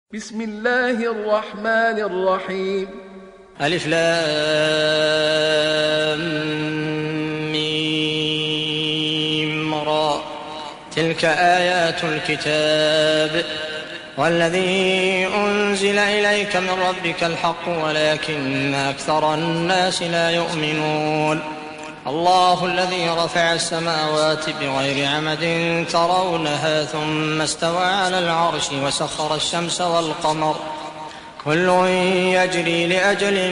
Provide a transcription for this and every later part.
بسم الله الرحمن الرحيم. ألف لام ميم را. تلك آيات الكتاب والذي أنزل إليك من ربك الحق ولكن أكثر الناس لا يؤمنون. الله الذي رفع السماوات بغير عمد ترونها ثم استوى على العرش وسخر الشمس والقمر كل يجري لأجل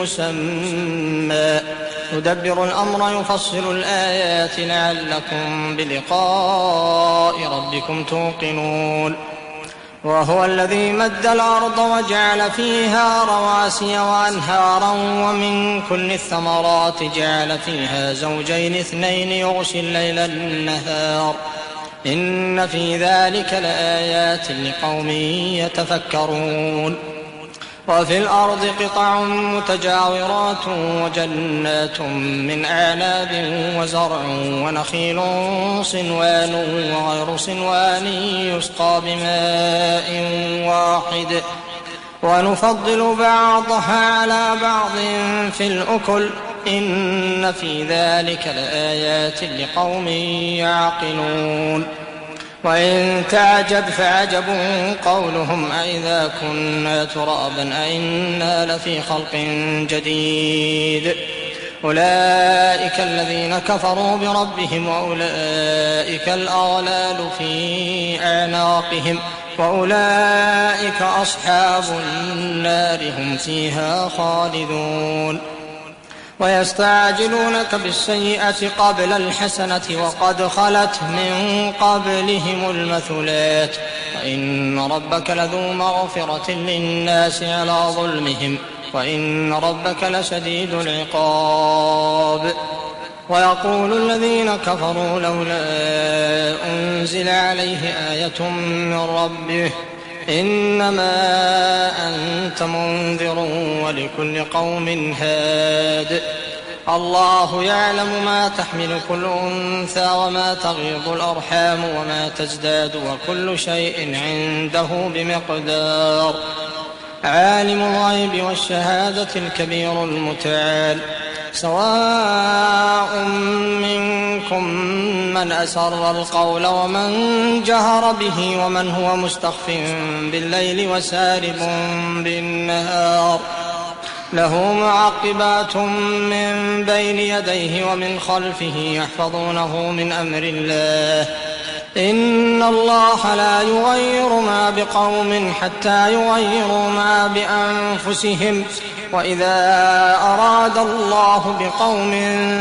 مسمى يدبر الأمر يفصل الآيات لعلكم بلقاء ربكم توقنون. وهو الذي مد الأرض وجعل فيها رواسي وأنهارا ومن كل الثمرات جعل فيها زوجين اثنين يغشي الليل النهار إن في ذلك لآيات لقوم يتفكرون. وفي الأرض قطع متجاورات وجنات من أعناب وزرع ونخيل صنوان وغير صنوان يسقى بماء واحد ونفضل بعضها على بعض في الأكل إن في ذلك لآيات لقوم يعقلون. وإن تعجب فعجب قولهم أئذا كنا ترابا أئنا لفي خلق جديد أولئك الذين كفروا بربهم وأولئك الأغلال في أعناقهم وأولئك أصحاب النار هم فيها خالدون. ويستعجلونك بالسيئة قبل الحسنة وقد خلت من قبلهم المثلات وإن ربك لذو مغفرة للناس على ظلمهم وإن ربك لشديد العقاب. ويقول الذين كفروا لولا أنزل عليه آية من ربه إنما أنت منذر ولكل قوم هاد الله يعلم ما تحمل كل أنثى وما تغيض الأرحام وما تزداد وكل شيء عنده بمقدار. عالم الغيب والشهادة الكبير المتعال سواء منكم من أسر القول ومن جهر به ومن هو مستخف بالليل وسارب بالنهار له معقبات من بين يديه ومن خلفه يحفظونه من أمر الله إن الله لا يغير ما بقوم حتى يغيروا ما بأنفسهم وإذا أراد الله بقوم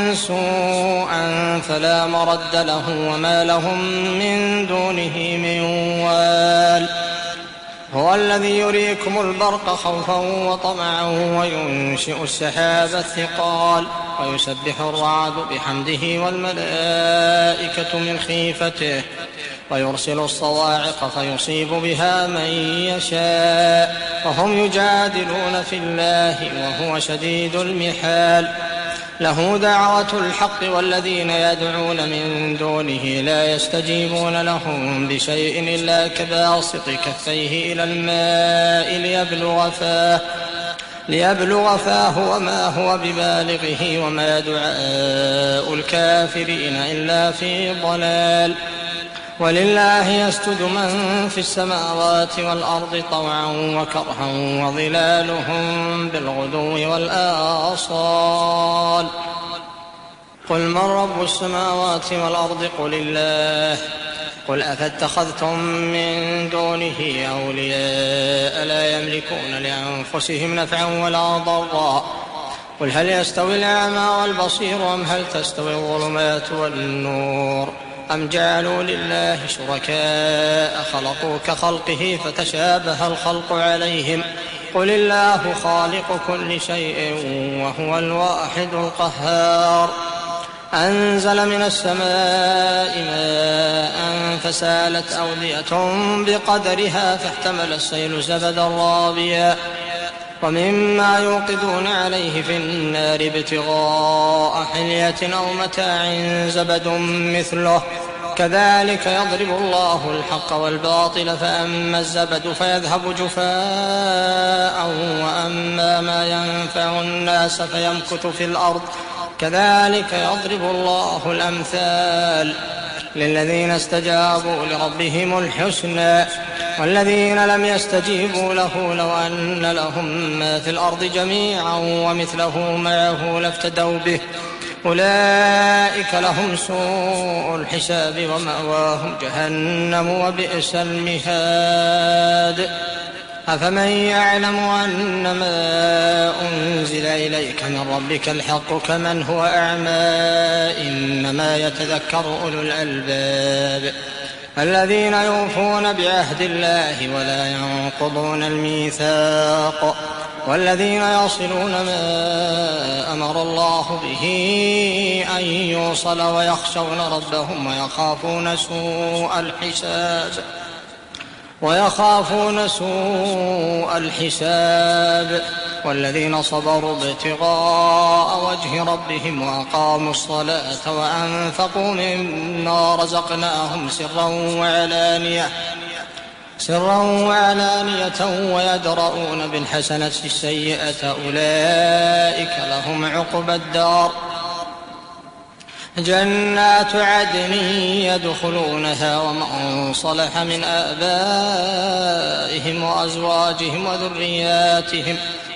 سوءا فلا مرد له وما لهم من دونه من وال. هو الذي يريكم البرق خوفا وطمعا وينشئ السحاب الثقال ويسبح الرعد بحمده والملائكة من خيفته ويرسل الصواعق فيصيب بها من يشاء وهم يجادلون في الله وهو شديد المحال. له دعوة الحق والذين يدعون من دونه لا يستجيبون لهم بشيء إلا كباسط كفيه إلى الماء ليبلغ فاه وما هو ببالغه وما دعاء الكافرين إلا في ضلال. ولله يسجد من في السماوات والأرض طوعا وكرها وظلالهم بالغدو والآصال. قل من رب السماوات والأرض قل الله قل أفاتخذتم من دونه أولياء لا يملكون لأنفسهم نفعا ولا ضرا قل هل يستوي الأعمى والبصير أم هل تستوي الظلمات والنور أم جعلوا لله شركاء خلقوا كخلقه فتشابه الخلق عليهم قل الله خالق كل شيء وهو الواحد القهار. أنزل من السماء ماء فسالت أودية بقدرها فاحتمل السيل زبدا رابيا ومما يوقدون عليه في النار ابتغاء حلية أو متاع زبد مثله كذلك يضرب الله الحق والباطل فأما الزبد فيذهب جفاء وأما ما ينفع الناس فيمكث في الأرض كذلك يضرب الله الأمثال للذين استجابوا لربهم الحسنى والذين لم يستجيبوا له لو أن لهم ما في الأرض جميعا ومثله معه لافتدوا به أولئك لهم سوء الحساب ومأواهم جهنم وبئس المهاد أفمن يعلم أنما أنزل إليك من ربك الحق كمن هو أعمى إنما يتذكر أولو الألباب الذين يوفون بعهد الله ولا ينقضون الميثاق والذين يصلون ما أمر الله به أن يوصل ويخشون ربهم ويخافون سوء الحساب والذين صبروا ابتغاء وجه ربهم وأقاموا الصلاة وأنفقوا مما رزقناهم سرا وعلانية ويدرؤون بالحسنة السيئة أولئك لهم عقبى الدار جنات عدن يدخلونها ومن صلح من آبائهم وأزواجهم وذرياتهم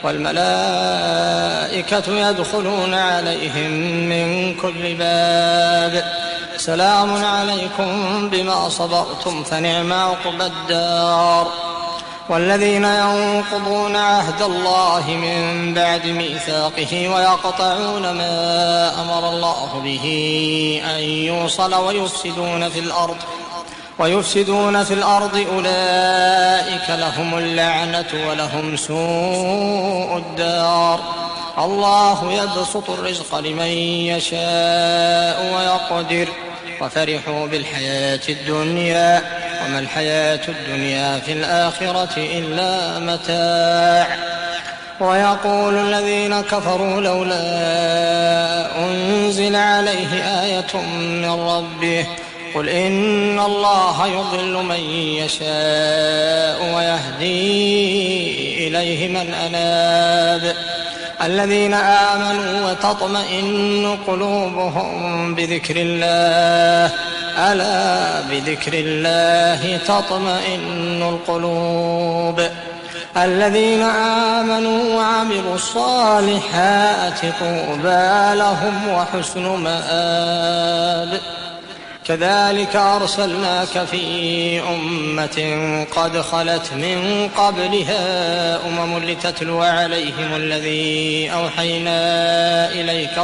والملائكة يدخلون عليهم من كل باب سلام عليكم بما صبرتم فنعم عقبى الدار والذين ينقضون عهد الله من بعد ميثاقه ويقطعون ما أمر الله به أن يوصل ويفسدون في الأرض أولئك لهم اللعنة ولهم سوء الدار الله يبسط الرزق لمن يشاء ويقدر وفرحوا بالحياة الدنيا وما الحياة الدنيا في الآخرة إلا متاع ويقول الذين كفروا لولا أنزل عليه آية من ربه قل إن الله يضل من يشاء ويهدي إليه من أناب الذين آمنوا وتطمئن قلوبهم بذكر الله ألا بذكر الله تطمئن القلوب الذين آمنوا وعملوا الصالحات طوبى لهم وحسن مآب كذلك أرسلناك في أمة قد خلت من قبلها لتتلو عليهم الذي أوحينا إليك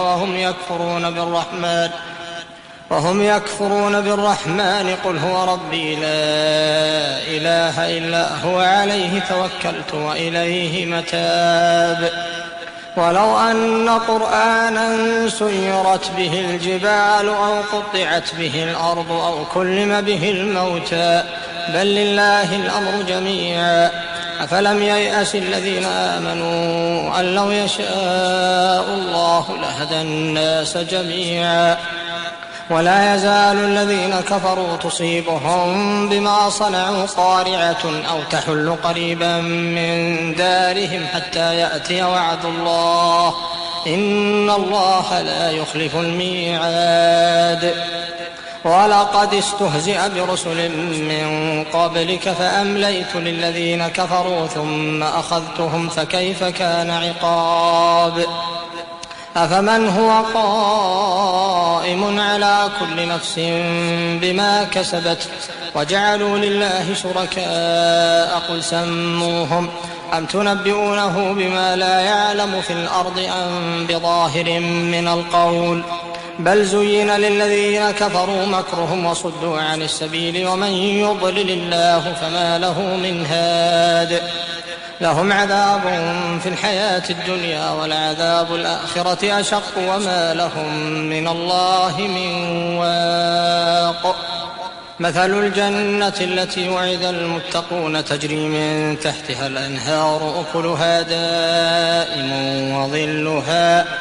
وهم يكفرون بالرحمن قل هو ربي لا إله إلا هو عليه توكلت وإليه متاب ولو أن قرآنا سيرت به الجبال أو قطعت به الأرض أو كلم به الموتى بل لله الأمر جميعا أفلم ييأس الذين آمنوا أن لو يشاء الله لهدى الناس جميعا ولا يزال الذين كفروا تصيبهم بما صنعوا قارعة أو تحل قريبا من دارهم حتى يأتي وعد الله إن الله لا يخلف الميعاد ولقد استهزئ برسل من قبلك فأمليت للذين كفروا ثم أخذتهم فكيف كان عقاب أفمن هو قائم على كل نفس بما كسبت وجعلوا لله شركاء قل سموهم أم تنبئونه بما لا يعلم في الأرض أم بظاهر من القول بل زين للذين كفروا مكرهم وصدوا عن السبيل ومن يضلل الله فما له من هاد لهم عذاب في الحياة الدنيا ولعذاب الآخرة أشق وما لهم من الله من واق مثل الجنة التي وعد المتقون تجري من تحتها الأنهار أكلها دائم وظلها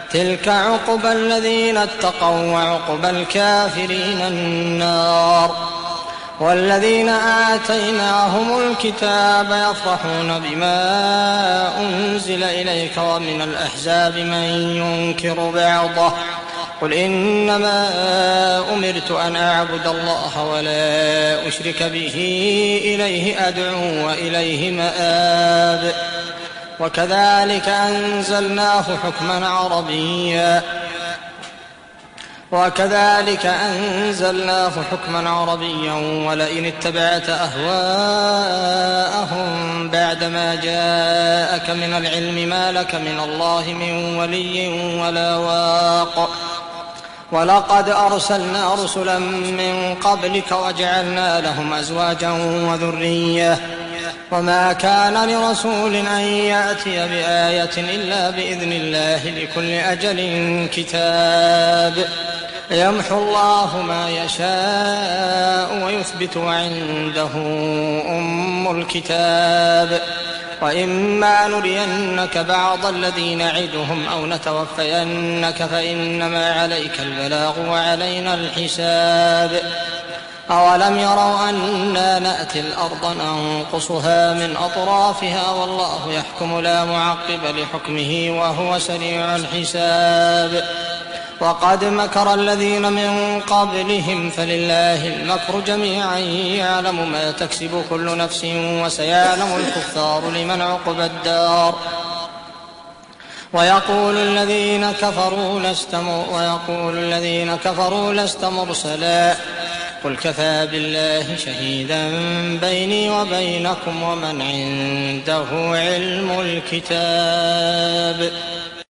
تلك عقبى الذين اتقوا وعقبى الكافرين النار. والذين آتيناهم الكتاب يفرحون بما أنزل إليك ومن الأحزاب من ينكر بعضه قل إنما أمرت أن أعبد الله ولا أشرك به إليه أدعو وإليه مآب. وكذلك أنزلناه حكما عربيا ولئن اتبعت أهواءهم بعدما جاءك من العلم ما لك من الله من ولي ولا واق. ولقد أرسلنا رسلا من قبلك وجعلنا لهم أزواجا وذرية وما كان لرسول أن يأتي بآية إلا بإذن الله لكل أجل كتاب. يمحو الله ما يشاء ويثبت وعنده أم الكتاب. وإما نرينك بعض الذي نعدهم أو نتوفينك فإنما عليك البلاغ وعلينا الحساب. أولم يروا أنا نأتي الأرض ننقصها من أطرافها والله يحكم لا معقب لحكمه وهو سريع الحساب. وقد مكر الذين من قبلهم فلله المكر جميعا يعلم ما تكسب كل نفس وسيعلم الكفار لمن عقبى الدار. ويقول الذين كفروا لست مرسلا قل كفى بالله شهيدا بيني وبينكم ومن عنده علم الكتاب.